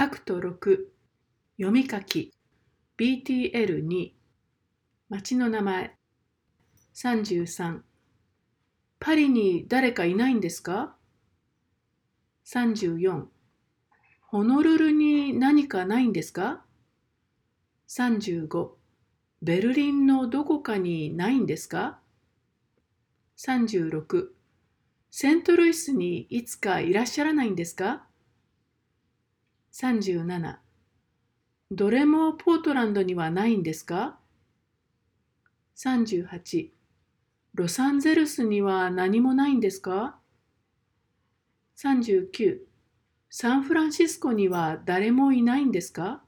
アクト6読み書き BTL2 町の名前33パリに誰かいないんですか？ 34ホノルルに何かないんですか？ 35ベルリンのどこかにないんですか？ 36セントルイスにいつかいらっしゃらないんですか？ 37どれもポートランドにはないんですか？ 38ロサンゼルスには何もないんですか？ 39サンフランシスコには誰もいないんですか？